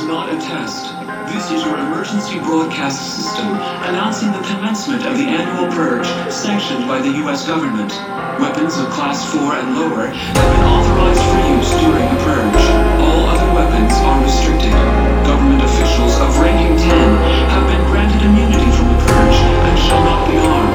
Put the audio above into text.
not a test. This is your emergency broadcast system announcing the commencement of the annual purge sanctioned by the U.S. government. Weapons of Class 4 and lower have been authorized for use during the purge. All other weapons are restricted. Government officials of ranking 10 have been granted immunity from the purge and shall not be harmed.